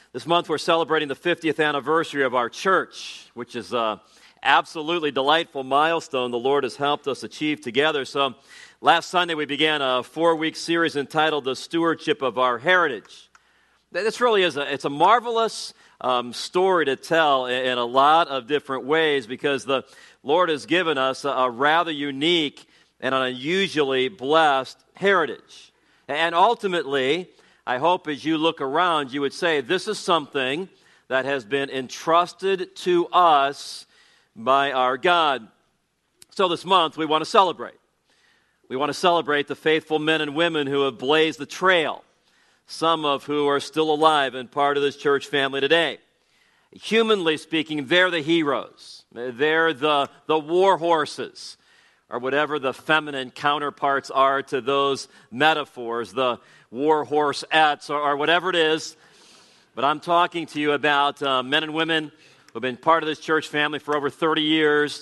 This month we're celebrating the 50th anniversary of our church, which is an absolutely delightful milestone the Lord has helped us achieve together. So last Sunday we began a 4-week series entitled The Stewardship of Our Heritage. This really is a marvelous story to tell in a lot of different ways because the Lord has given us a rather unique and an unusually blessed heritage. And ultimately, I hope as you look around, you would say, this is something that has been entrusted to us by our God. So this month, we want to celebrate. We want to celebrate the faithful men and women who have blazed the trail, some of who are still alive and part of this church family today. Humanly speaking, they're the heroes. They're the war horses, or whatever the feminine counterparts are to those metaphors, the war horse-ettes, or whatever it is. But I'm talking to you about men and women who have been part of this church family for over 30 years,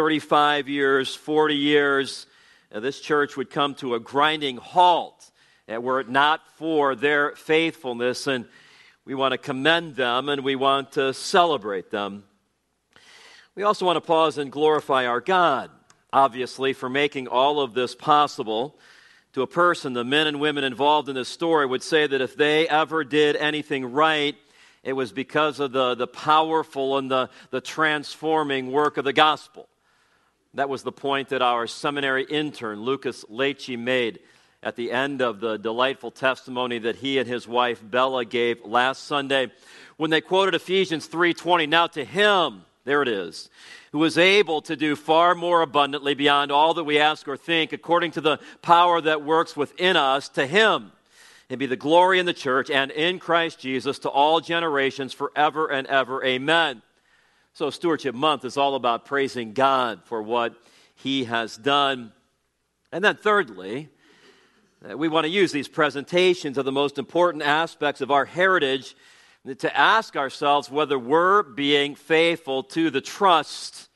35 years, 40 years. This church would come to a grinding halt were it not for their faithfulness, and we want to commend them and we want to celebrate them. We also want to pause and glorify our God, obviously, for making all of this possible. To a person, the men and women involved in this story would say that if they ever did anything right, it was because of the powerful and the transforming work of the gospel. That was the point that our seminary intern, Lucas Leachy, made at the end of the delightful testimony that he and his wife Bella gave last Sunday when they quoted Ephesians 3:20. Now to him, there it is, who is able to do far more abundantly beyond all that we ask or think, according to the power that works within us, to him and be the glory in the church and in Christ Jesus to all generations forever and ever. Amen. So Stewardship Month is all about praising God for what he has done. And then thirdly, we want to use these presentations of the most important aspects of our heritage to ask ourselves whether we're being faithful to the trust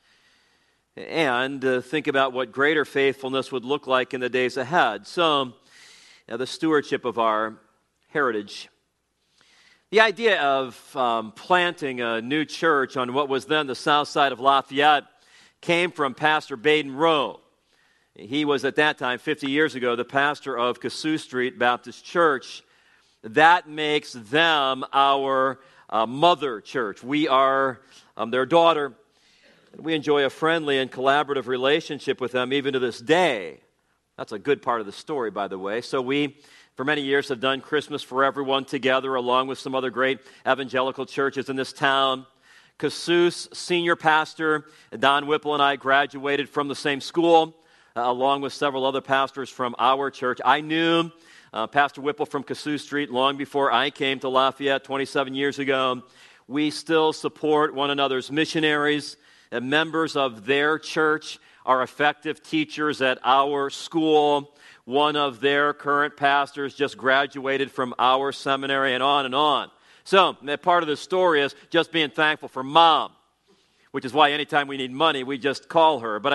and think about what greater faithfulness would look like in the days ahead. So, the stewardship of our heritage. The idea of planting a new church on what was then the south side of Lafayette came from Pastor Baden Rowe. He was at that time, 50 years ago, the pastor of Cassuth Street Baptist Church. That makes them our mother church. We are their daughter. We enjoy a friendly and collaborative relationship with them even to this day. That's a good part of the story, by the way. So we, for many years, have done Christmas for Everyone together, along with some other great evangelical churches in this town. Cassuth's senior pastor, Don Whipple, and I graduated from the same school, along with several other pastors from our church. I knew Pastor Whipple from Cassuth Street long before I came to Lafayette 27 years ago. We still support one another's missionaries, and members of their church are effective teachers at our school. One of their current pastors just graduated from our seminary, and on and on. So, part of the story is just being thankful for Mom, which is why anytime we need money, we just call her. But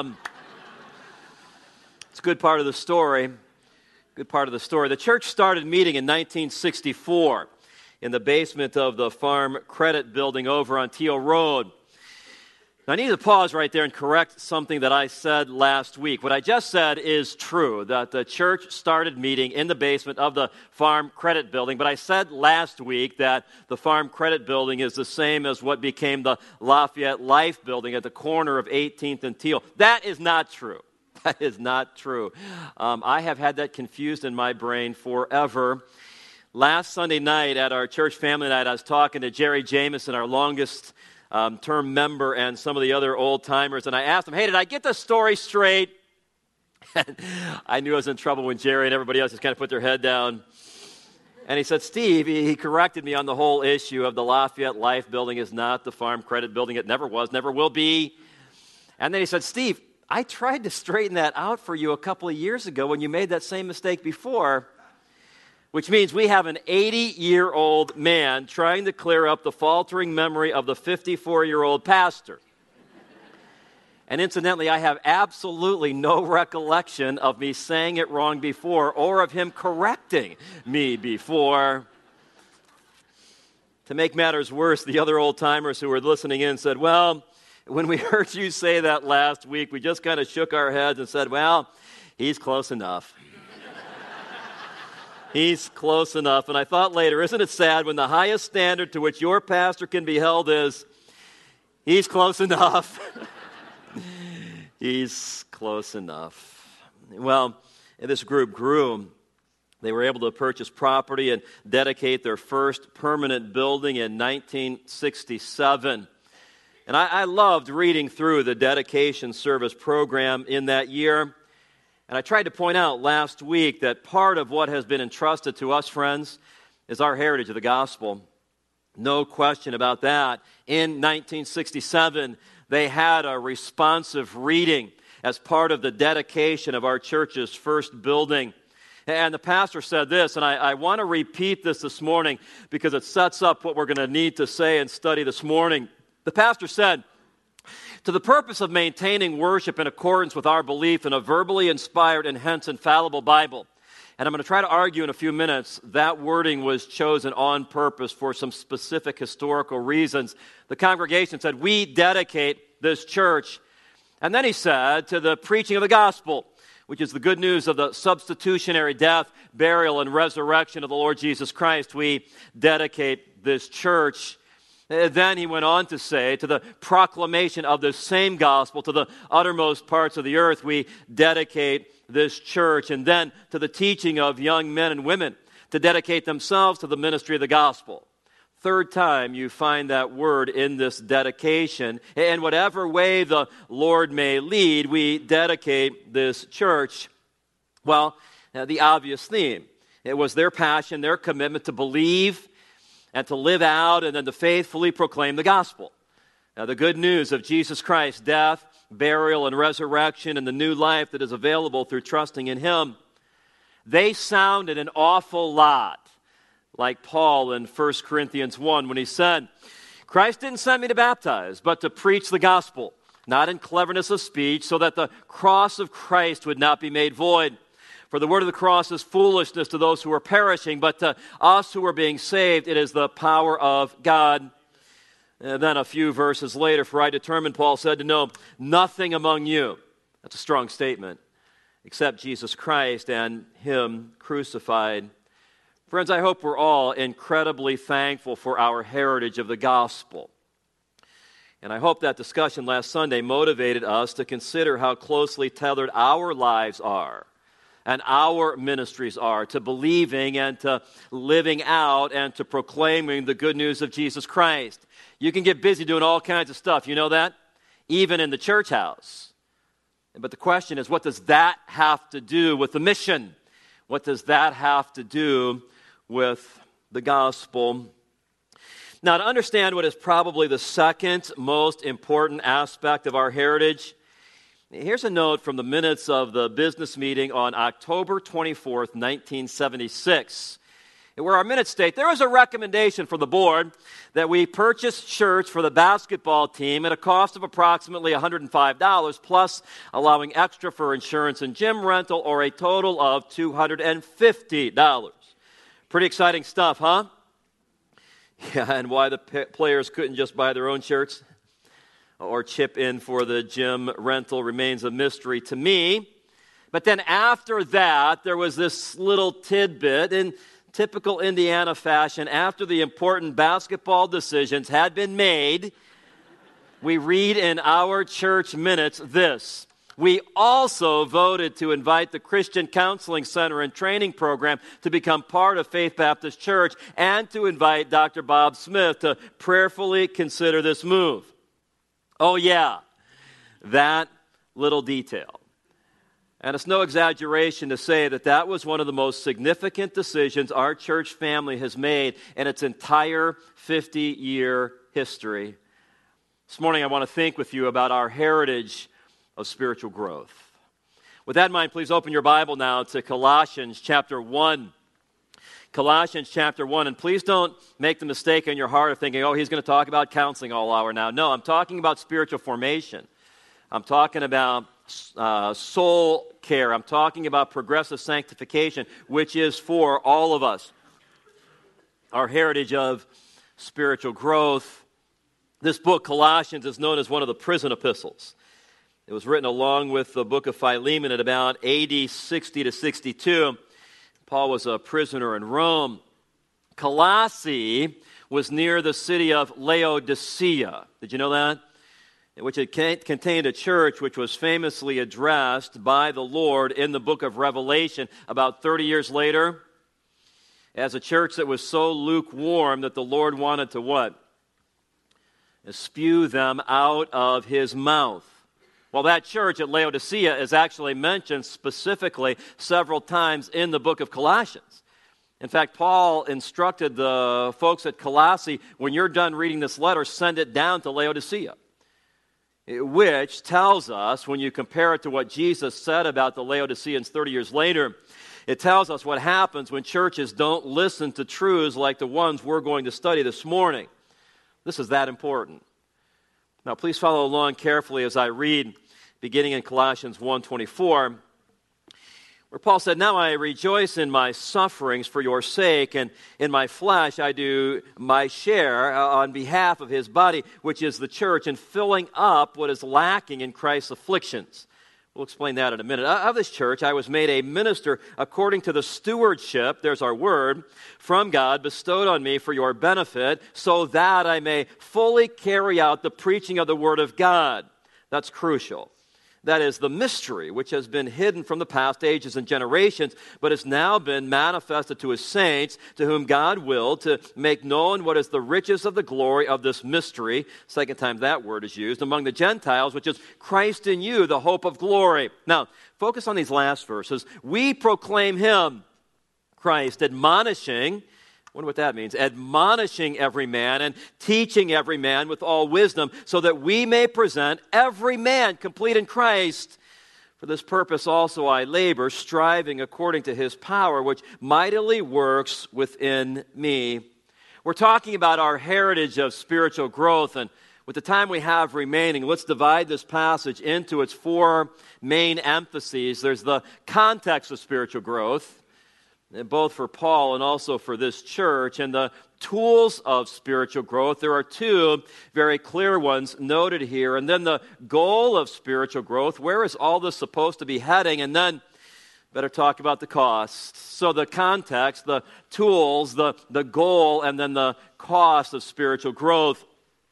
it's a good part of the story. Good part of the story. The church started meeting in 1964 in the basement of the Farm Credit Building over on Teal Road. Now, I need to pause right there and correct something that I said last week. What I just said is true, that the church started meeting in the basement of the Farm Credit Building, but I said last week that the Farm Credit Building is the same as what became the Lafayette Life Building at the corner of 18th and Teal. That is not true. That is not true. I have had that confused in my brain forever. Last Sunday night at our church family night, I was talking to Jerry Jameson, our longest term member, and some of the other old-timers, and I asked him, hey, did I get the story straight? I knew I was in trouble when Jerry and everybody else just kind of put their head down. And he said, Steve, he corrected me on the whole issue of the Lafayette Life Building is not the Farm Credit Building. It never was, never will be. And then he said, Steve, I tried to straighten that out for you a couple of years ago when you made that same mistake before, which means we have an 80-year-old man trying to clear up the faltering memory of the 54-year-old pastor. And incidentally, I have absolutely no recollection of me saying it wrong before or of him correcting me before. To make matters worse, the other old-timers who were listening in said, well, when we heard you say that last week, we just kind of shook our heads and said, well, he's close enough. He's close enough. And I thought later, isn't it sad when the highest standard to which your pastor can be held is, he's close enough. He's close enough. Well, this group grew. They were able to purchase property and dedicate their first permanent building in 1967. And I loved reading through the dedication service program in that year. And I tried to point out last week that part of what has been entrusted to us, friends, is our heritage of the gospel. No question about that. In 1967, they had a responsive reading as part of the dedication of our church's first building. And the pastor said this, and I want to repeat this morning because it sets up what we're going to need to say and study this morning. The pastor said, to the purpose of maintaining worship in accordance with our belief in a verbally inspired and hence infallible Bible. And I'm going to try to argue in a few minutes that wording was chosen on purpose for some specific historical reasons. The congregation said, we dedicate this church. And then he said, to the preaching of the gospel, which is the good news of the substitutionary death, burial, and resurrection of the Lord Jesus Christ, we dedicate this church. Then he went on to say, to the proclamation of the same gospel to the uttermost parts of the earth, we dedicate this church. And then to the teaching of young men and women to dedicate themselves to the ministry of the gospel. Third time you find that word in this dedication. In whatever way the Lord may lead, we dedicate this church. Well, the obvious theme. It was their passion, their commitment to believe and to live out and then to faithfully proclaim the gospel. Now, the good news of Jesus Christ's death, burial, and resurrection and the new life that is available through trusting in Him. They sounded an awful lot like Paul in 1 Corinthians 1 when he said, Christ didn't send me to baptize, but to preach the gospel, not in cleverness of speech, so that the cross of Christ would not be made void. For the word of the cross is foolishness to those who are perishing, but to us who are being saved, it is the power of God. And then a few verses later, for I determined, Paul said, to know nothing among you, that's a strong statement, except Jesus Christ and Him crucified. Friends, I hope we're all incredibly thankful for our heritage of the gospel. And I hope that discussion last Sunday motivated us to consider how closely tethered our lives are and our ministries are to believing and to living out and to proclaiming the good news of Jesus Christ. You can get busy doing all kinds of stuff, you know that? Even in the church house. But the question is, what does that have to do with the mission? What does that have to do with the gospel? Now, to understand what is probably the second most important aspect of our heritage, here's a note from the minutes of the business meeting on October 24th, 1976, where our minutes state, there was a recommendation from the board that we purchase shirts for the basketball team at a cost of approximately $105, plus allowing extra for insurance and gym rental, or a total of $250. Pretty exciting stuff, huh? Yeah, and why the players couldn't just buy their own shirts or chip in for the gym rental remains a mystery to me. But then after that, there was this little tidbit in typical Indiana fashion. After the important basketball decisions had been made, we read in our church minutes this: we also voted to invite the Christian Counseling Center and Training Program to become part of Faith Baptist Church and to invite Dr. Bob Smith to prayerfully consider this move. Oh yeah, that little detail. And it's no exaggeration to say that that was one of the most significant decisions our church family has made in its entire 50-year history. This morning I want to think with you about our heritage of spiritual growth. With that in mind, please open your Bible now to Colossians chapter 1. Colossians chapter 1, and please don't make the mistake in your heart of thinking, oh, he's going to talk about counseling all hour now. No, I'm talking about spiritual formation. I'm talking about soul care. I'm talking about progressive sanctification, which is for all of us. Our heritage of spiritual growth. This book, Colossians, is known as one of the prison epistles. It was written along with the book of Philemon at about AD 60 to 62. Paul was a prisoner in Rome. Colossae was near the city of Laodicea. Did you know that? Which it contained a church which was famously addressed by the Lord in the book of Revelation about 30 years later as a church that was so lukewarm that the Lord wanted to what? Spew them out of his mouth. Well, that church at Laodicea is actually mentioned specifically several times in the book of Colossians. In fact, Paul instructed the folks at Colossae, when you're done reading this letter, send it down to Laodicea. Which tells us, when you compare it to what Jesus said about the Laodiceans 30 years later, it tells us what happens when churches don't listen to truths like the ones we're going to study this morning. This is that important. Now, please follow along carefully as I read, beginning in Colossians 1:24, where Paul said, "Now I rejoice in my sufferings for your sake, and in my flesh I do my share on behalf of his body, which is the church, in filling up what is lacking in Christ's afflictions." We'll explain that in a minute. Of this church I was made a minister according to the stewardship, there's our word, from God bestowed on me for your benefit, so that I may fully carry out the preaching of the word of God. That's crucial. That is the mystery which has been hidden from the past ages and generations, but has now been manifested to his saints, to whom God willed to make known what is the riches of the glory of this mystery, second time that word is used, among the Gentiles, which is Christ in you, the hope of glory. Now, focus on these last verses. We proclaim him, Christ, admonishing, I wonder what that means, admonishing every man and teaching every man with all wisdom, so that we may present every man complete in Christ. For this purpose also I labor, striving according to his power, which mightily works within me. We're talking about our heritage of spiritual growth, and with the time we have remaining, let's divide this passage into its four main emphases. There's the context of spiritual growth, both for Paul and also for this church, and the tools of spiritual growth. There are two very clear ones noted here. And then the goal of spiritual growth. Where is all this supposed to be heading? And then, better talk about the cost. So the context, the tools, the goal, and then the cost of spiritual growth.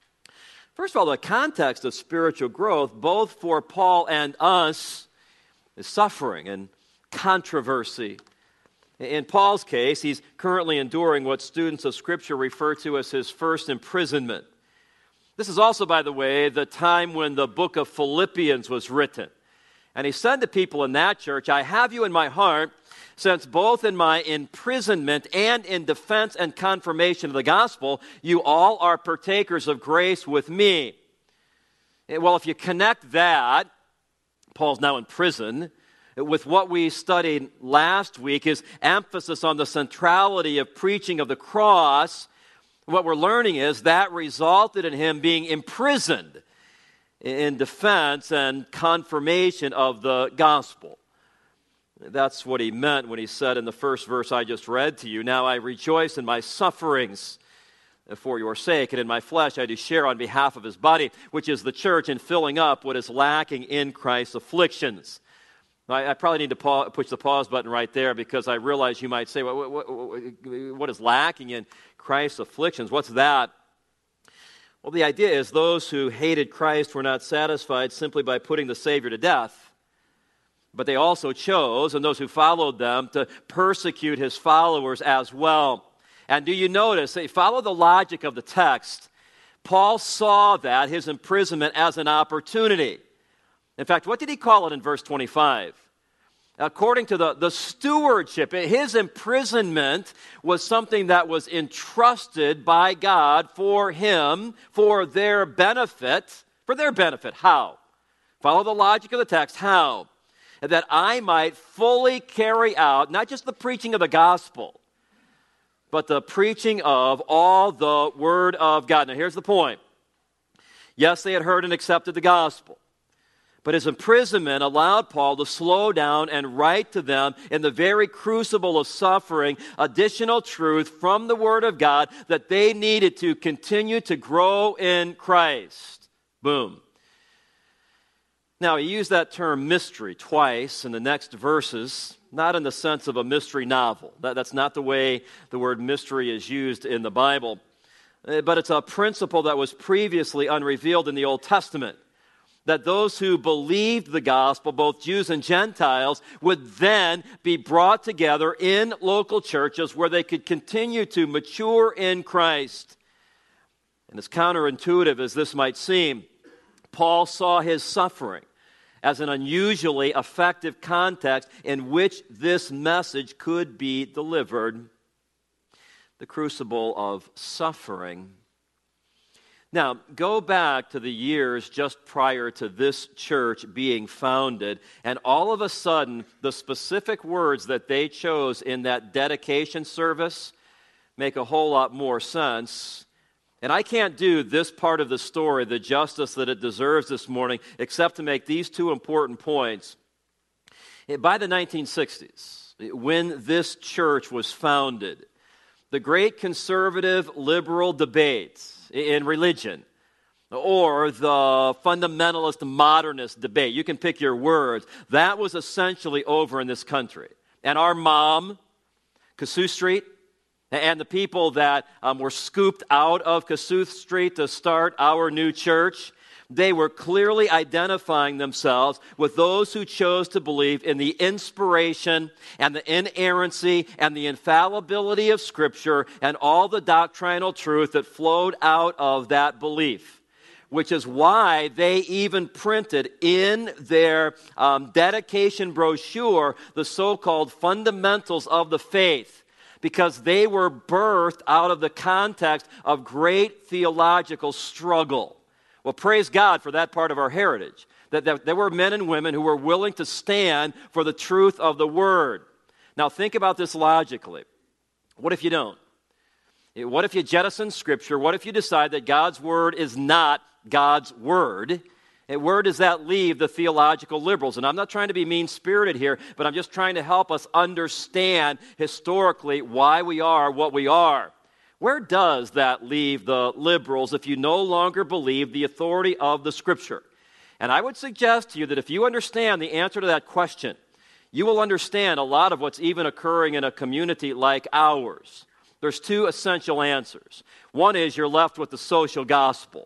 First of all, the context of spiritual growth, both for Paul and us, is suffering and controversy. In Paul's case, he's currently enduring what students of Scripture refer to as his first imprisonment. This is also, by the way, the time when the book of Philippians was written. And he said to people in that church, "I have you in my heart, since both in my imprisonment and in defense and confirmation of the gospel, you all are partakers of grace with me." Well, if you connect that, Paul's now in prison, with what we studied last week, his emphasis on the centrality of preaching of the cross, what we're learning is that resulted in him being imprisoned in defense and confirmation of the gospel. That's what he meant when he said in the first verse I just read to you, "Now I rejoice in my sufferings for your sake, and in my flesh I do share on behalf of his body, which is the church, in filling up what is lacking in Christ's afflictions." I probably need to push the pause button right there, because I realize you might say, what is lacking in Christ's afflictions? What's that? Well, the idea is those who hated Christ were not satisfied simply by putting the Savior to death, but they also chose, and those who followed them, to persecute his followers as well. And do you notice, follow the logic of the text, Paul saw that, his imprisonment, as an opportunity. In fact, what did he call it in verse 25? According to the stewardship, his imprisonment was something that was entrusted by God for him, for their benefit. For their benefit. How? Follow the logic of the text. How? That I might fully carry out, not just the preaching of the gospel, but the preaching of all the word of God. Now here's the point. Yes, they had heard and accepted the gospel. But his imprisonment allowed Paul to slow down and write to them in the very crucible of suffering additional truth from the Word of God that they needed to continue to grow in Christ. Boom. Now, he used that term mystery twice in the next verses, not in the sense of a mystery novel. That's not the way the word mystery is used in the Bible. But it's a principle that was previously unrevealed in the Old Testament, that those who believed the gospel, both Jews and Gentiles, would then be brought together in local churches where they could continue to mature in Christ. And as counterintuitive as this might seem, Paul saw his suffering as an unusually effective context in which this message could be delivered. The crucible of suffering. Now, go back to the years just prior to this church being founded, and all of a sudden, the specific words that they chose in that dedication service make a whole lot more sense. And I can't do this part of the story the justice that it deserves this morning, except to make these two important points. By the 1960s, when this church was founded, the great conservative liberal debate in religion, or the fundamentalist modernist debate, you can pick your words, that was essentially over in this country. And our mom, Kossuth Street, and the people that were scooped out of Kossuth Street to start our new church, they were clearly identifying themselves with those who chose to believe in the inspiration and the inerrancy and the infallibility of Scripture and all the doctrinal truth that flowed out of that belief, which is why they even printed in their dedication brochure the so-called fundamentals of the faith, because they were birthed out of the context of great theological struggle. Well, praise God for that part of our heritage, that there were men and women who were willing to stand for the truth of the Word. Now, think about this logically. What if you don't? What if you jettison Scripture? What if you decide that God's Word is not God's Word? And where does that leave the theological liberals? And I'm not trying to be mean-spirited here, but I'm just trying to help us understand historically why we are what we are. Where does that leave the liberals if you no longer believe the authority of the Scripture? And I would suggest to you that if you understand the answer to that question, you will understand a lot of what's even occurring in a community like ours. There's two essential answers. One is you're left with the social gospel,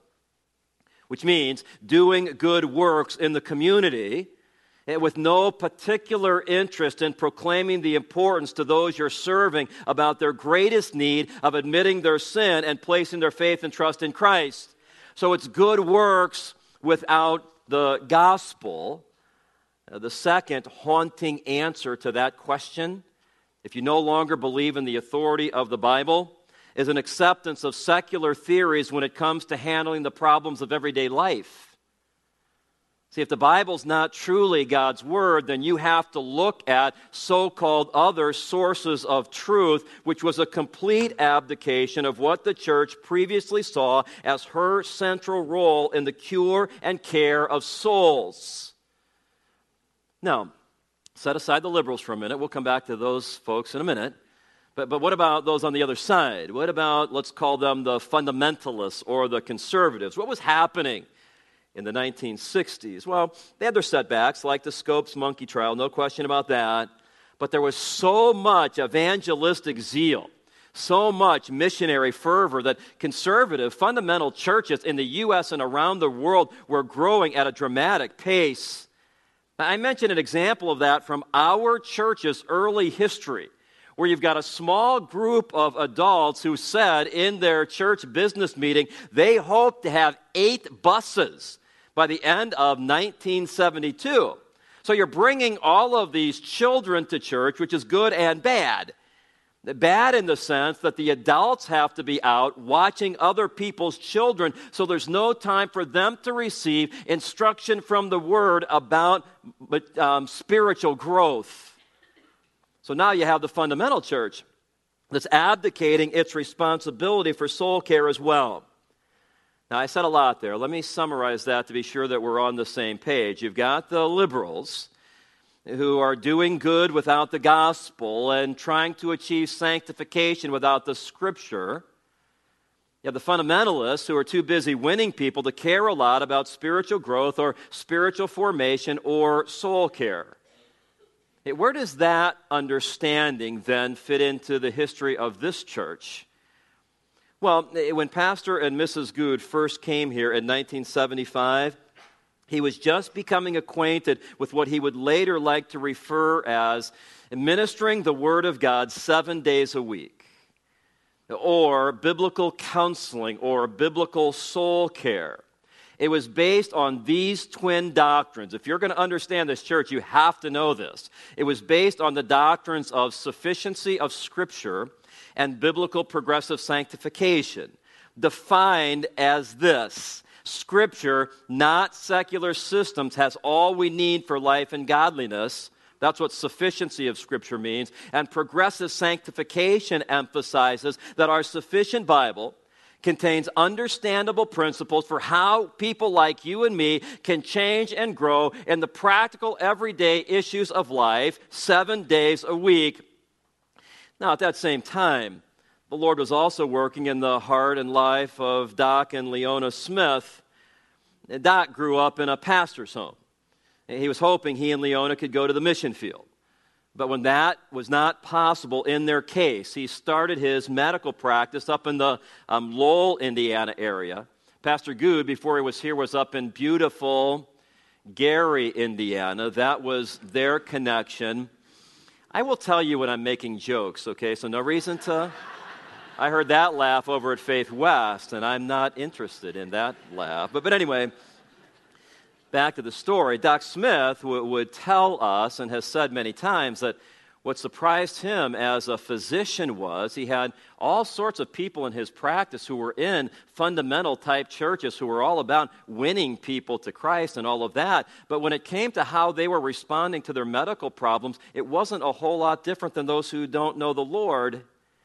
which means doing good works in the community with no particular interest in proclaiming the importance to those you're serving about their greatest need of admitting their sin and placing their faith and trust in Christ. So it's good works without the gospel. The second haunting answer to that question, if you no longer believe in the authority of the Bible, is an acceptance of secular theories when it comes to handling the problems of everyday life. See, if the Bible's not truly God's Word, then you have to look at so-called other sources of truth, which was a complete abdication of what the church previously saw as her central role in the cure and care of souls. Now, set aside the liberals for a minute. We'll come back to those folks in a minute. But what about those on the other side? What about, let's call them the fundamentalists or the conservatives? What was happening in the 1960s? Well, they had their setbacks, like the Scopes monkey trial, no question about that. But there was so much evangelistic zeal, so much missionary fervor that conservative, fundamental churches in the U.S. and around the world were growing at a dramatic pace. I mentioned an example of that from our church's early history, where you've got a small group of adults who said in their church business meeting they hoped to have 8 buses by the end of 1972. So you're bringing all of these children to church, which is good and bad. Bad in the sense that the adults have to be out watching other people's children, so there's no time for them to receive instruction from the Word about spiritual growth. So now you have the fundamental church that's abdicating its responsibility for soul care as well. Now, I said a lot there. Let me summarize that to be sure that we're on the same page. You've got the liberals who are doing good without the gospel and trying to achieve sanctification without the Scripture. You have the fundamentalists who are too busy winning people to care a lot about spiritual growth or spiritual formation or soul care. Where does that understanding then fit into the history of this church? Well, when Pastor and Mrs. Good first came here in 1975, he was just becoming acquainted with what he would later like to refer as ministering the Word of God 7 days a week, or biblical counseling, or biblical soul care. It was based on these twin doctrines. If you're going to understand this church, you have to know this. It was based on the doctrines of sufficiency of Scripture and biblical progressive sanctification, defined as this: Scripture, not secular systems, has all we need for life and godliness. That's what sufficiency of Scripture means. And progressive sanctification emphasizes that our sufficient Bible contains understandable principles for how people like you and me can change and grow in the practical, everyday issues of life 7 days a week. Now, at that same time, the Lord was also working in the heart and life of Doc and Leona Smith. Doc grew up in a pastor's home. He was hoping he and Leona could go to the mission field. But when that was not possible in their case, he started his medical practice up in the Lowell, Indiana area. Pastor Good, before he was here, was up in beautiful Gary, Indiana. That was their connection. I will tell you when I'm making jokes, okay? So no reason to... I heard that laugh over at Faith West, and I'm not interested in that laugh. But anyway, back to the story. Doc Smith would tell us, and has said many times, that what surprised him as a physician was he had all sorts of people in his practice who were in fundamental type churches who were all about winning people to Christ and all of that. But when it came to how they were responding to their medical problems, it wasn't a whole lot different than those who don't know the Lord.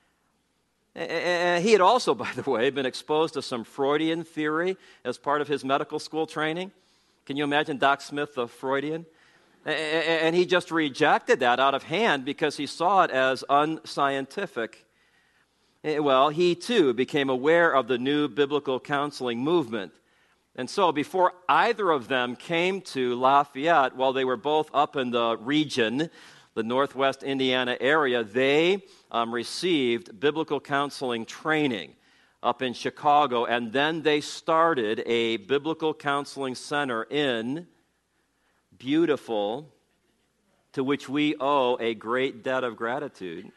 And he had also, by the way, been exposed to some Freudian theory as part of his medical school training. Can you imagine Doc Smith, the Freudian? And he just rejected that out of hand because he saw it as unscientific. Well, he too became aware of the new biblical counseling movement. And so before either of them came to Lafayette, while they were both up in the region, the Northwest Indiana area, they received biblical counseling training up in Chicago, and then they started a biblical counseling center in beautiful, to which we owe a great debt of gratitude,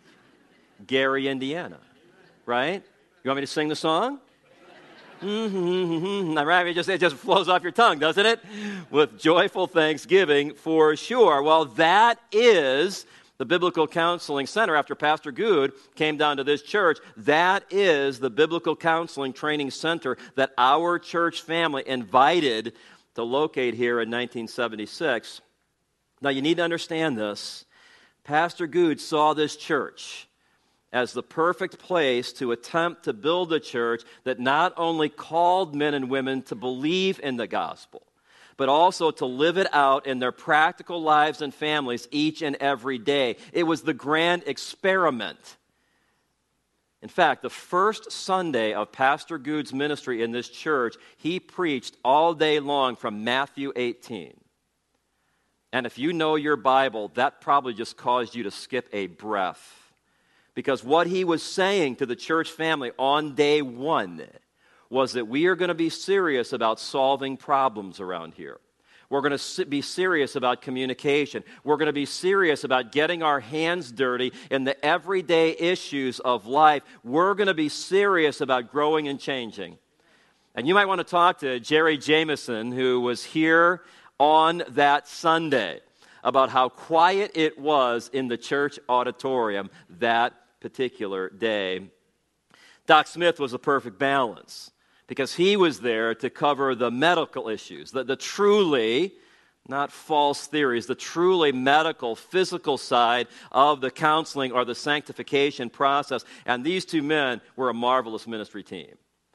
Gary, Indiana. Right? You want me to sing the song? It just flows off your tongue, doesn't it? With joyful thanksgiving, for sure. Well, that is the Biblical Counseling Center. After Pastor Good came down to this church, that is the Biblical Counseling Training Center that our church family invited to locate here in 1976. Now, you need to understand this. Pastor Good saw this church as the perfect place to attempt to build a church that not only called men and women to believe in the gospel, but also to live it out in their practical lives and families each and every day. It was the grand experiment. In fact, the first Sunday of Pastor Good's ministry in this church, he preached all day long from Matthew 18. And if you know your Bible, that probably just caused you to skip a breath. Because what he was saying to the church family on day one was that we are going to be serious about solving problems around here. We're going to be serious about communication. We're going to be serious about getting our hands dirty in the everyday issues of life. We're going to be serious about growing and changing. And you might want to talk to Jerry Jameson, who was here on that Sunday, about how quiet it was in the church auditorium that particular day. Doc Smith was a perfect balance because he was there to cover the medical issues, the truly, not false theories, the truly medical, physical side of the counseling or the sanctification process. And these two men were a marvelous ministry team.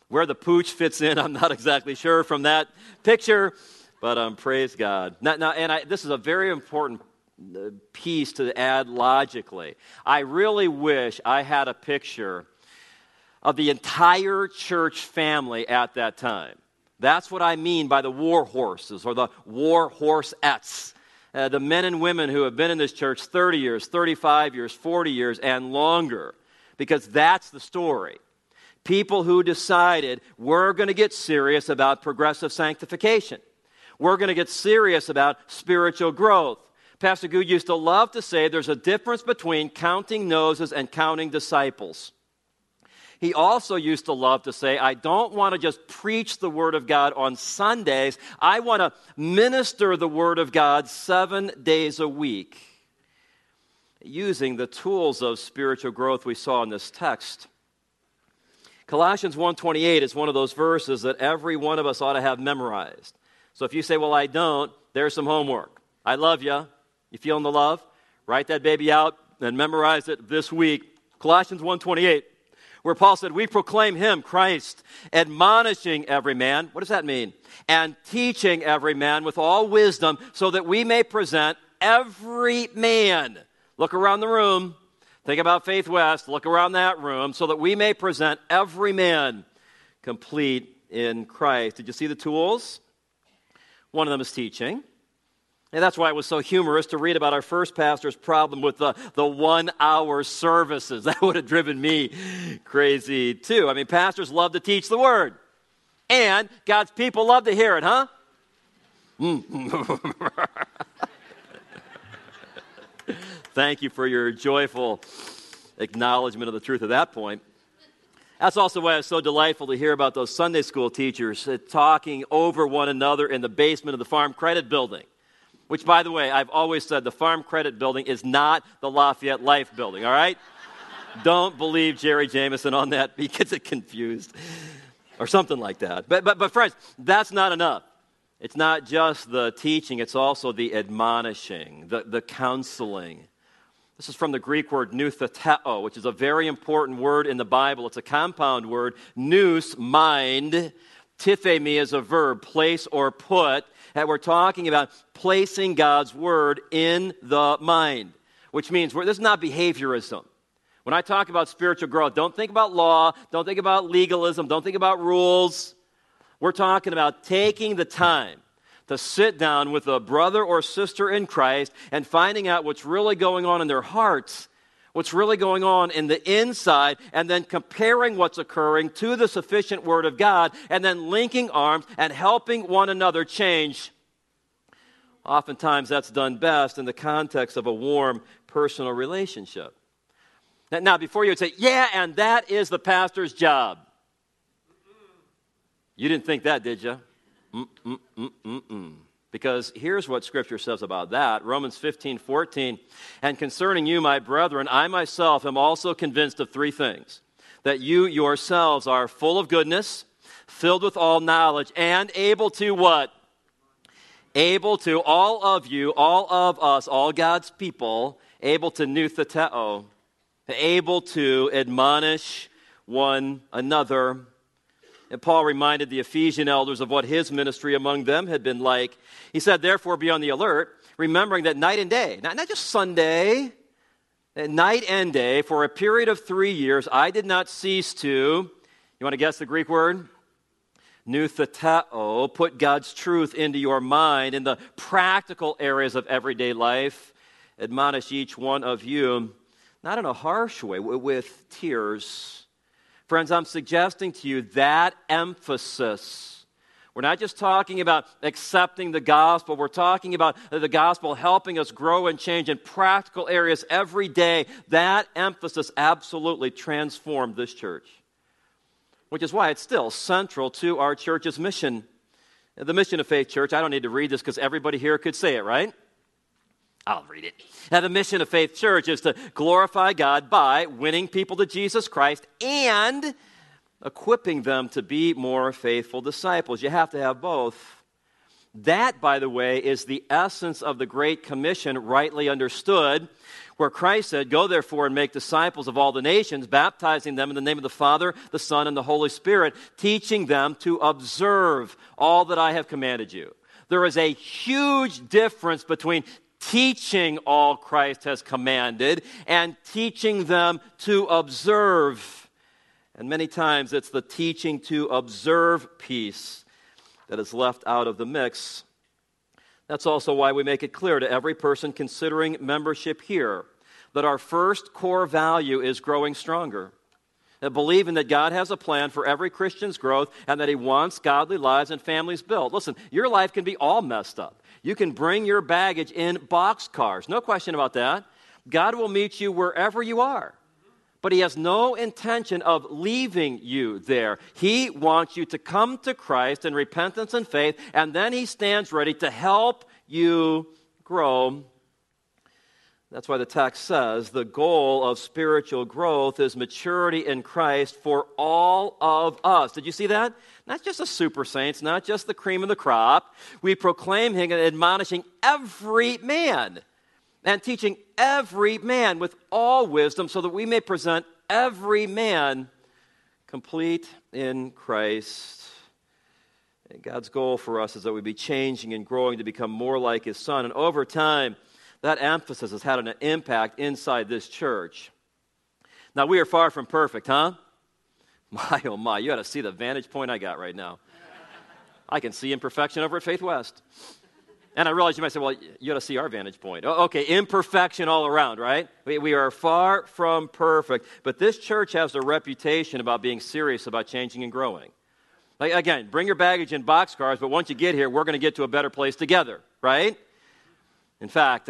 Where the pooch fits in, I'm not exactly sure from that picture, but praise God. This is a very important piece to add logically. I really wish I had a picture of the entire church family at that time. That's what I mean by the war horses or the war horseettes. The men and women who have been in this church 30 years, 35 years, 40 years, and longer. Because that's the story. People who decided we're going to get serious about progressive sanctification. We're going to get serious about spiritual growth. Pastor Good used to love to say there's a difference between counting noses and counting disciples. He also used to love to say, I don't want to just preach the Word of God on Sundays. I want to minister the Word of God 7 days a week, using the tools of spiritual growth we saw in this text. Colossians 1:28 is one of those verses that every one of us ought to have memorized. So if you say, well, I don't, there's some homework. I love you. You feeling the love? Write that baby out and memorize it this week. Colossians 1:28, where Paul said, we proclaim him, Christ, admonishing every man. What does that mean? And teaching every man with all wisdom, so that we may present every man. Look around the room. Think about Faith West. Look around that room, so that we may present every man complete in Christ. Did you see the tools? One of them is teaching. And that's why it was so humorous to read about our first pastor's problem with the 1 hour services. That would have driven me crazy too. I mean, pastors love to teach the Word. And God's people love to hear it, huh? Thank you for your joyful acknowledgement of the truth of that point. That's also why it's so delightful to hear about those Sunday school teachers talking over one another in the basement of the Farm Credit Building. Which, by the way, I've always said the Farm Credit Building is not the Lafayette Life Building, all right? Don't believe Jerry Jameson on that. He gets it confused. Or something like that. But friends, that's not enough. It's not just the teaching, it's also the admonishing, the counseling. This is from the Greek word noutheteo, which is a very important word in the Bible. It's a compound word. Nous, mind. Tifemi is a verb, place or put. And we're talking about placing God's word in the mind, which means this is not behaviorism. When I talk about spiritual growth, don't think about law, don't think about legalism, don't think about rules. We're talking about taking the time to sit down with a brother or sister in Christ and finding out what's really going on in their hearts, what's really going on in the inside, and then comparing what's occurring to the sufficient Word of God, and then linking arms and helping one another change. Oftentimes that's done best in the context of a warm personal relationship. Now, before you would say, yeah, and that is the pastor's job. You didn't think that, did you? Because here's what Scripture says about that. Romans 15:14. And concerning you, my brethren, I myself am also convinced of three things. That you yourselves are full of goodness, filled with all knowledge, and able to what? Able to, all of you, all of us, all God's people, able to noutheteo, able to admonish one another. And Paul reminded the Ephesian elders of what his ministry among them had been like. He said, therefore, be on the alert, remembering that night and day, not just Sunday, night and day, for a period of 3 years, I did not cease to, you want to guess the Greek word? Noutheteo, put God's truth into your mind in the practical areas of everyday life. Admonish each one of you, not in a harsh way, with tears. Friends, I'm suggesting to you that emphasis. We're not just talking about accepting the gospel. We're talking about the gospel helping us grow and change in practical areas every day. That emphasis absolutely transformed this church, which is why it's still central to our church's mission. The mission of Faith Church, I don't need to read this because everybody here could say it, right? I'll read it. Now, the mission of Faith Church is to glorify God by winning people to Jesus Christ and equipping them to be more faithful disciples. You have to have both. That, by the way, is the essence of the Great Commission, rightly understood, where Christ said, "Go therefore and make disciples of all the nations, baptizing them in the name of the Father, the Son, and the Holy Spirit, teaching them to observe all that I have commanded you." There is a huge difference between teaching all Christ has commanded and teaching them to observe. And many times it's the teaching to observe piece that is left out of the mix. That's also why we make it clear to every person considering membership here that our first core value is growing stronger. And believing that God has a plan for every Christian's growth and that he wants godly lives and families built. Listen, your life can be all messed up. You can bring your baggage in boxcars. No question about that. God will meet you wherever you are. But he has no intention of leaving you there. He wants you to come to Christ in repentance and faith, and then he stands ready to help you grow. That's why the text says the goal of spiritual growth is maturity in Christ for all of us. Did you see that? Not just the super saints, not just the cream of the crop. We proclaim him and admonishing every man and teaching every man with all wisdom so that we may present every man complete in Christ. And God's goal for us is that we be changing and growing to become more like his Son. And over time, that emphasis has had an impact inside this church. Now, we are far from perfect, huh? My, oh my, you ought to see the vantage point I got right now. I can see imperfection over at Faith West. And I realize you might say, well, you ought to see our vantage point. Okay, imperfection all around, right? We are far from perfect. But this church has a reputation about being serious about changing and growing. Like, again, bring your baggage in boxcars, but once you get here, we're going to get to a better place together, right? In fact,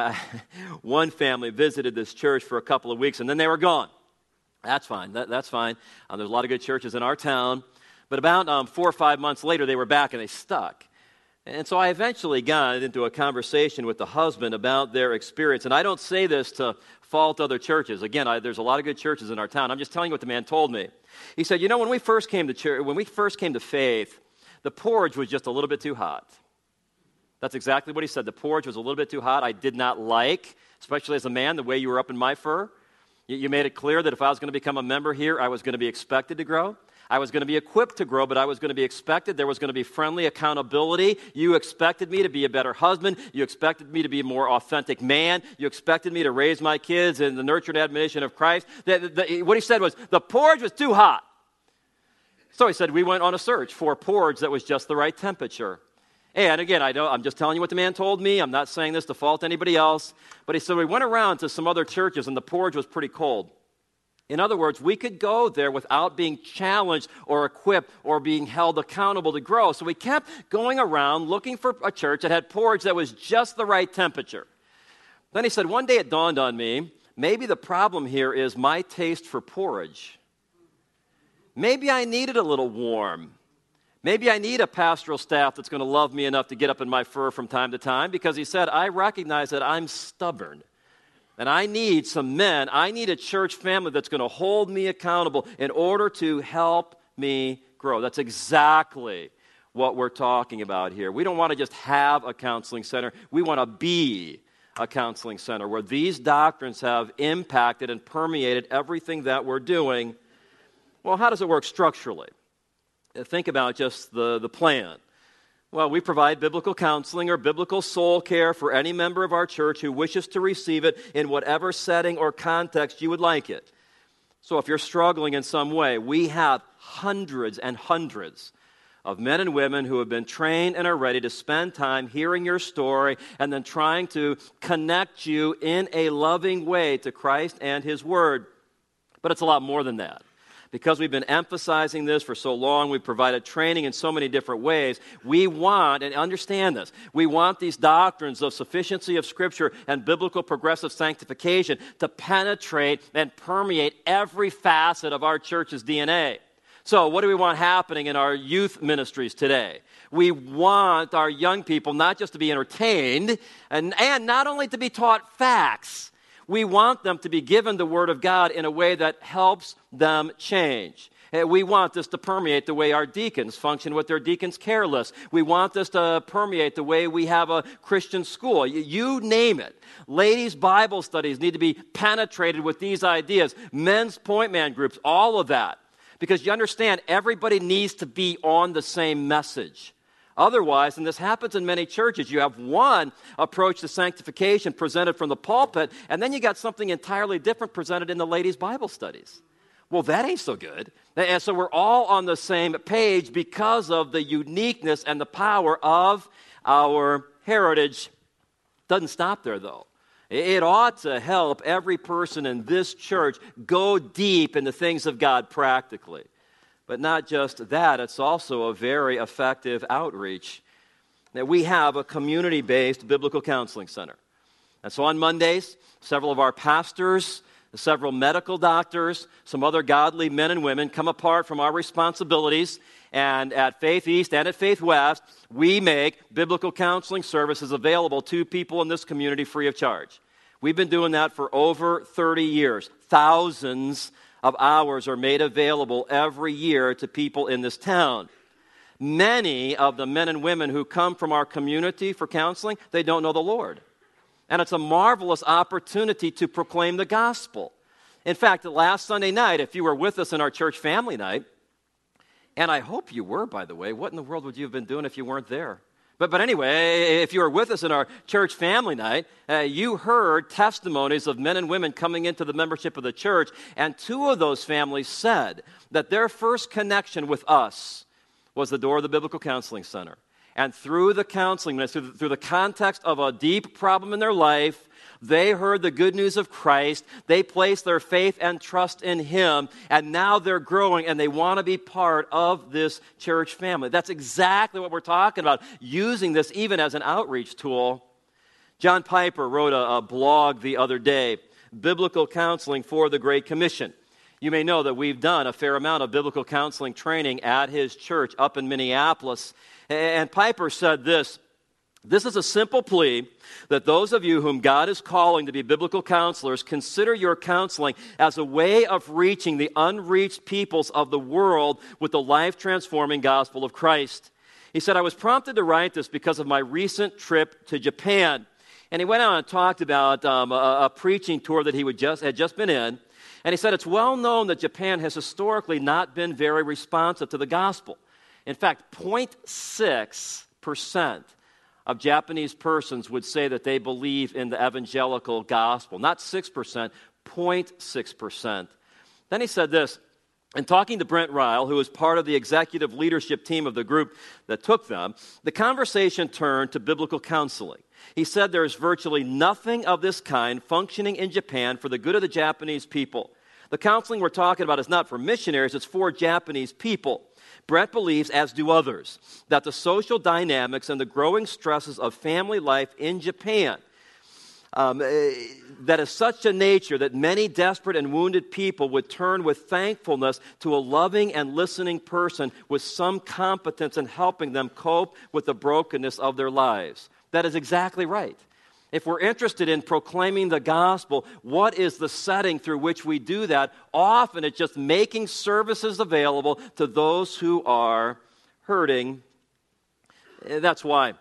one family visited this church for a couple of weeks, and then they were gone. That's fine. That's fine. There's a lot of good churches in our town. But about 4 or 5 months later, they were back, and they stuck. And so I eventually got into a conversation with the husband about their experience. And I don't say this to fault other churches. Again, there's a lot of good churches in our town. I'm just telling you what the man told me. He said, when we first came to church, when we first came to faith, the porridge was just a little bit too hot. That's exactly what he said. The porridge was a little bit too hot. I did not like, especially as a man, the way you were up in my fur. You made it clear that if I was going to become a member here, I was going to be expected to grow. I was going to be equipped to grow, but I was going to be expected. There was going to be friendly accountability. You expected me to be a better husband. You expected me to be a more authentic man. You expected me to raise my kids in the nurture and admonition of Christ. What he said was, the porridge was too hot. So he said, we went on a search for porridge that was just the right temperature. And again, I'm just telling you what the man told me. I'm not saying this to fault anybody else. But he said, we went around to some other churches, and the porridge was pretty cold. In other words, we could go there without being challenged or equipped or being held accountable to grow. So we kept going around looking for a church that had porridge that was just the right temperature. Then he said, one day it dawned on me, maybe the problem here is my taste for porridge. Maybe I need it a little warm. Maybe I need a pastoral staff that's going to love me enough to get up in my fur from time to time, because he said, I recognize that I'm stubborn. And I need some men, I need a church family that's going to hold me accountable in order to help me grow. That's exactly what we're talking about here. We don't want to just have a counseling center. We want to be a counseling center where these doctrines have impacted and permeated everything that we're doing. Well, how does it work structurally? Think about just the plan. Well, we provide biblical counseling or biblical soul care for any member of our church who wishes to receive it in whatever setting or context you would like it. So if you're struggling in some way, we have hundreds and hundreds of men and women who have been trained and are ready to spend time hearing your story and then trying to connect you in a loving way to Christ and His Word. But it's a lot more than that. Because we've been emphasizing this for so long, we've provided training in so many different ways. We want, and understand this, we want these doctrines of sufficiency of Scripture and biblical progressive sanctification to penetrate and permeate every facet of our church's DNA. So what do we want happening in our youth ministries today? We want our young people not just to be entertained and not only to be taught facts. We want them to be given the Word of God in a way that helps them change. We want this to permeate the way our deacons function with their deacons' care list. We want this to permeate the way we have a Christian school. You name it. Ladies' Bible studies need to be penetrated with these ideas. Men's point man groups, all of that. Because you understand, everybody needs to be on the same message. Otherwise, and this happens in many churches, you have one approach to sanctification presented from the pulpit, and then you got something entirely different presented in the ladies' Bible studies. Well, that ain't so good. And so we're all on the same page because of the uniqueness and the power of our heritage. Doesn't stop there, though. It ought to help every person in this church go deep in the things of God practically. But not just that, it's also a very effective outreach. That we have a community-based biblical counseling center. And so on Mondays, several of our pastors, several medical doctors, some other godly men and women come apart from our responsibilities, and at Faith East and at Faith West, we make biblical counseling services available to people in this community free of charge. We've been doing that for over 30 years. Thousands of hours are made available every year to people in this town. Many of the men and women who come from our community for counseling, they don't know the Lord. And it's a marvelous opportunity to proclaim the gospel. In fact, last Sunday night, if you were with us in our church family night, and I hope you were, by the way, what in the world would you have been doing if you weren't there? But anyway, if you were with us in our church family night, you heard testimonies of men and women coming into the membership of the church, and two of those families said that their first connection with us was the door of the Biblical Counseling Center. And through the counseling, through the context of a deep problem in their life, they heard the good news of Christ. They placed their faith and trust in Him. And now they're growing and they want to be part of this church family. That's exactly what we're talking about, using this even as an outreach tool. John Piper wrote a blog the other day, Biblical Counseling for the Great Commission. You may know that we've done a fair amount of biblical counseling training at his church up in Minneapolis. And Piper said this: "This is a simple plea that those of you whom God is calling to be biblical counselors consider your counseling as a way of reaching the unreached peoples of the world with the life-transforming gospel of Christ." He said, "I was prompted to write this because of my recent trip to Japan." And he went on and talked about a preaching tour that he had just been in. And he said, "It's well known that Japan has historically not been very responsive to the gospel. In fact, 0.6% of Japanese persons would say that they believe in the evangelical gospel. Not 6%, 0.6%. Then he said this, in talking to Brent Ryle, who was part of the executive leadership team of the group that took them, the conversation turned to biblical counseling. He said there is virtually nothing of this kind functioning in Japan for the good of the Japanese people. The counseling we're talking about is not for missionaries, it's for Japanese people. Brent believes, as do others, that the social dynamics and the growing stresses of family life in Japan, that is such a nature that many desperate and wounded people would turn with thankfulness to a loving and listening person with some competence in helping them cope with the brokenness of their lives." That is exactly right. If we're interested in proclaiming the gospel, what is the setting through which we do that? Often it's just making services available to those who are hurting. That's why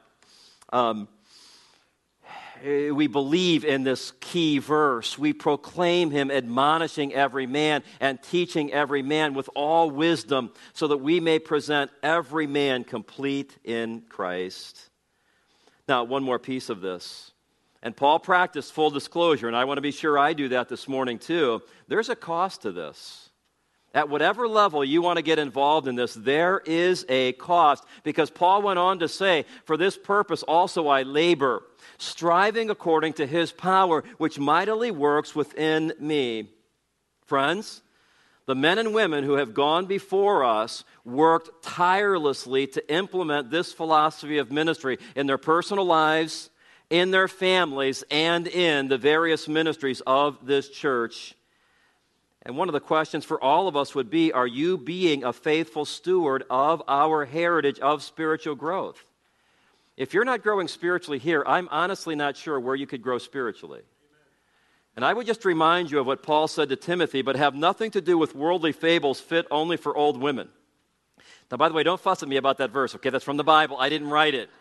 we believe in this key verse. We proclaim Him, admonishing every man and teaching every man with all wisdom, so that we may present every man complete in Christ. Now, one more piece of this. And Paul practiced full disclosure, and I want to be sure I do that this morning too. There's a cost to this. At whatever level you want to get involved in this, there is a cost. Because Paul went on to say, "For this purpose also I labor, striving according to His power, which mightily works within me." Friends, the men and women who have gone before us worked tirelessly to implement this philosophy of ministry in their personal lives, in their families, and in the various ministries of this church. And one of the questions for all of us would be, are you being a faithful steward of our heritage of spiritual growth? If you're not growing spiritually here, I'm honestly not sure where you could grow spiritually. And I would just remind you of what Paul said to Timothy, but have nothing to do with worldly fables fit only for old women. Now, by the way, don't fuss at me about that verse, okay? That's from the Bible. I didn't write it.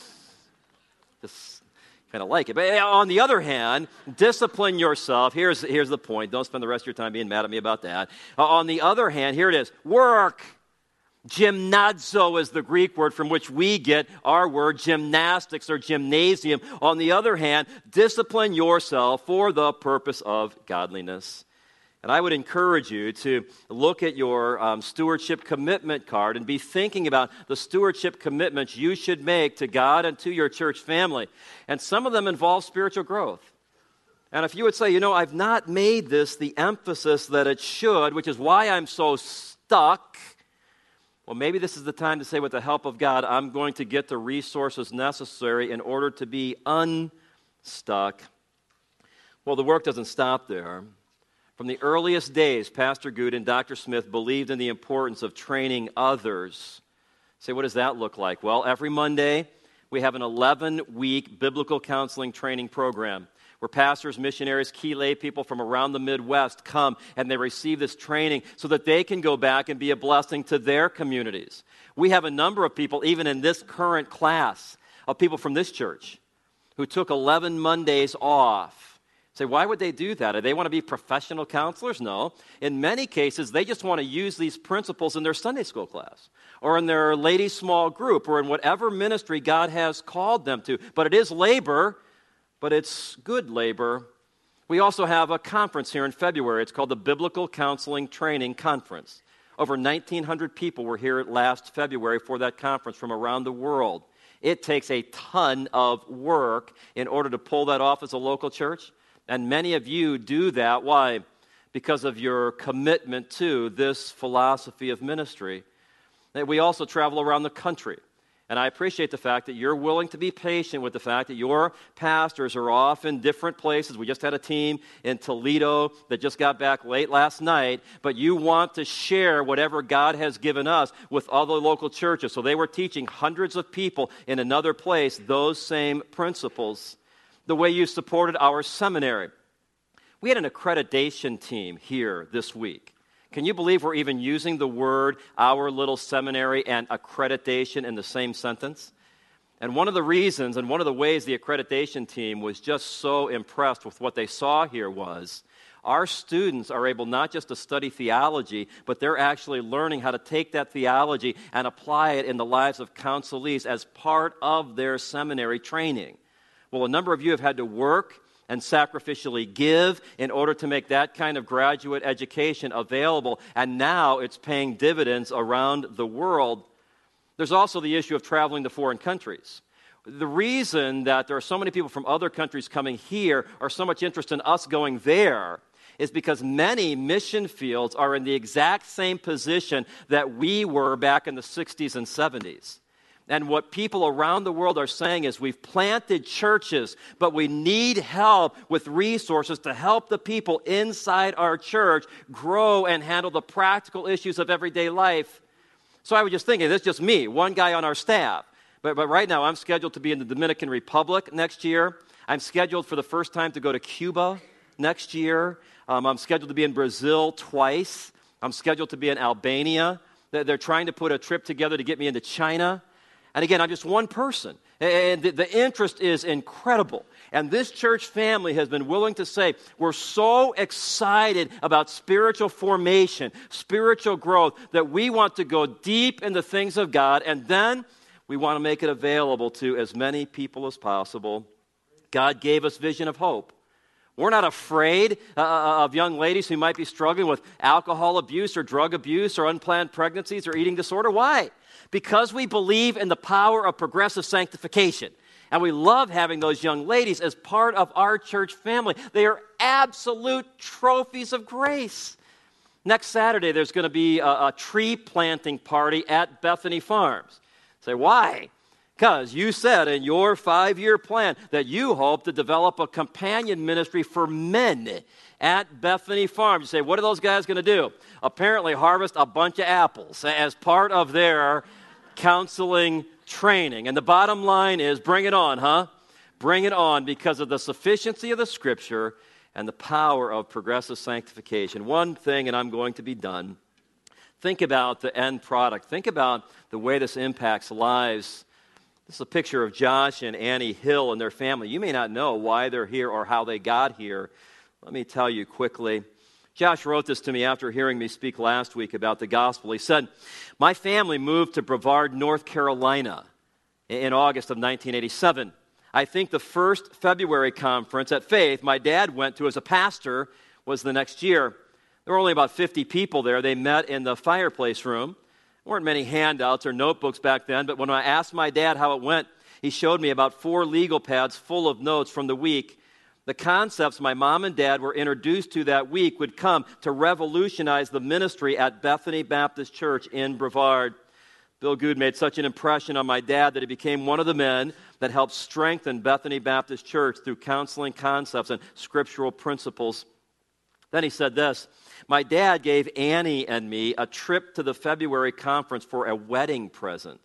Just kind of like it. But on the other hand, discipline yourself. Here's the point. Don't spend the rest of your time being mad at me about that. On the other hand, here it is. Work. Gymnazo is the Greek word from which we get our word gymnastics or gymnasium. On the other hand, discipline yourself for the purpose of godliness. And I would encourage you to look at your stewardship commitment card and be thinking about the stewardship commitments you should make to God and to your church family. And some of them involve spiritual growth. And if you would say, I've not made this the emphasis that it should, which is why I'm so stuck, well, maybe this is the time to say, with the help of God, I'm going to get the resources necessary in order to be unstuck. Well, the work doesn't stop there. From the earliest days, Pastor Good and Dr. Smith believed in the importance of training others. Say, what does that look like? Well, every Monday, we have an 11-week biblical counseling training program where pastors, missionaries, key lay people from around the Midwest come and they receive this training so that they can go back and be a blessing to their communities. We have a number of people, even in this current class, of people from this church who took 11 Mondays off. Say, why would they do that? Do they want to be professional counselors? No. In many cases, they just want to use these principles in their Sunday school class or in their ladies' small group or in whatever ministry God has called them to. But it is labor, but it's good labor. We also have a conference here in February. It's called the Biblical Counseling Training Conference. Over 1,900 people were here last February for that conference from around the world. It takes a ton of work in order to pull that off as a local church. And many of you do that. Why? Because of your commitment to this philosophy of ministry. We also travel around the country. And I appreciate the fact that you're willing to be patient with the fact that your pastors are off in different places. We just had a team in Toledo that just got back late last night. But you want to share whatever God has given us with other local churches. So they were teaching hundreds of people in another place those same principles. The way you supported our seminary. We had an accreditation team here this week. Can you believe we're even using the word our little seminary and accreditation in the same sentence? And one of the reasons and one of the ways the accreditation team was just so impressed with what they saw here was our students are able not just to study theology, but they're actually learning how to take that theology and apply it in the lives of counselees as part of their seminary training. Well, a number of you have had to work and sacrificially give in order to make that kind of graduate education available, and now it's paying dividends around the world. There's also the issue of traveling to foreign countries. The reason that there are so many people from other countries coming here or so much interest in us going there is because many mission fields are in the exact same position that we were back in the 60s and 70s. And what people around the world are saying is we've planted churches, but we need help with resources to help the people inside our church grow and handle the practical issues of everyday life. So I was just thinking, this is just me, one guy on our staff. But right now I'm scheduled to be in the Dominican Republic next year. I'm scheduled for the first time to go to Cuba next year. I'm scheduled to be in Brazil twice. I'm scheduled to be in Albania. They're trying to put a trip together to get me into China. And again, I'm just one person. And the interest is incredible. And this church family has been willing to say, we're so excited about spiritual formation, spiritual growth, that we want to go deep in the things of God, and then we want to make it available to as many people as possible. God gave us vision of hope. We're not afraid of young ladies who might be struggling with alcohol abuse or drug abuse or unplanned pregnancies or eating disorder. Why? Because we believe in the power of progressive sanctification. And we love having those young ladies as part of our church family. They are absolute trophies of grace. Next Saturday, there's going to be a tree planting party at Bethany Farms. Say, why? Because you said in your 5-year plan that you hope to develop a companion ministry for men at Bethany Farms. You say, what are those guys going to do? Apparently harvest a bunch of apples as part of their counseling training. And the bottom line is, bring it on, huh? Bring it on, because of the sufficiency of the Scripture and the power of progressive sanctification. One thing, and I'm going to be done. Think about the end product. Think about the way this impacts lives. This is a picture of Josh and Annie Hill and their family. You may not know why they're here or how they got here. Let me tell you quickly. Josh wrote this to me after hearing me speak last week about the gospel. He said, "My family moved to Brevard, North Carolina in August of 1987. I think the first February conference at Faith my dad went to as a pastor was the next year. There were only about 50 people there. They met in the fireplace room. There weren't many handouts or notebooks back then, but when I asked my dad how it went, he showed me about 4 legal pads full of notes from the week. The concepts my mom and dad were introduced to that week would come to revolutionize the ministry at Bethany Baptist Church in Brevard. Bill Good made such an impression on my dad that he became one of the men that helped strengthen Bethany Baptist Church through counseling concepts and scriptural principles." Then he said this, "My dad gave Annie and me a trip to the February conference for a wedding present."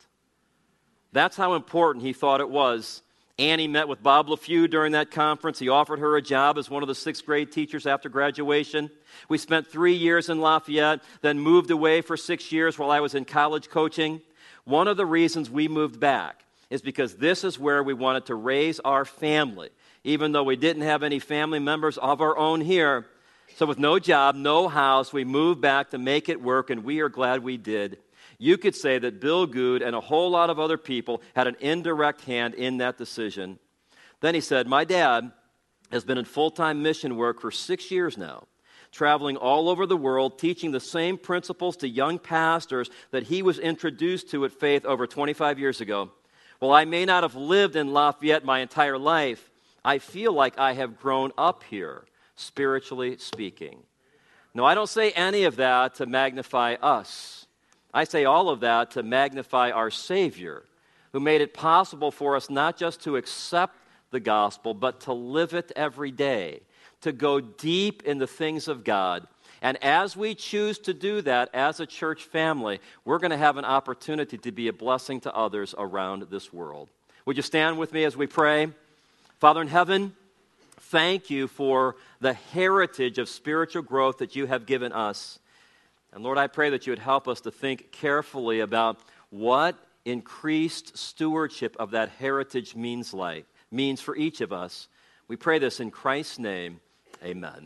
That's how important he thought it was. Annie met with Bob LeFew during that conference. He offered her a job as one of the 6th grade teachers after graduation. We spent 3 years in Lafayette, then moved away for 6 years while I was in college coaching. One of the reasons we moved back is because this is where we wanted to raise our family, even though we didn't have any family members of our own here. So with no job, no house, we moved back to make it work, and we are glad we did. You could say that Bill Good and a whole lot of other people had an indirect hand in that decision. Then he said, "My dad has been in full-time mission work for 6 years now, traveling all over the world, teaching the same principles to young pastors that he was introduced to at Faith over 25 years ago. While I may not have lived in Lafayette my entire life, I feel like I have grown up here, spiritually speaking." No, I don't say any of that to magnify us. I say all of that to magnify our Savior, who made it possible for us not just to accept the gospel, but to live it every day, to go deep in the things of God. And as we choose to do that as a church family, we're going to have an opportunity to be a blessing to others around this world. Would you stand with me as we pray? Father in heaven, thank you for the heritage of spiritual growth that you have given us. And Lord, I pray that you would help us to think carefully about what increased stewardship of that heritage means for each of us. We pray this in Christ's name. Amen.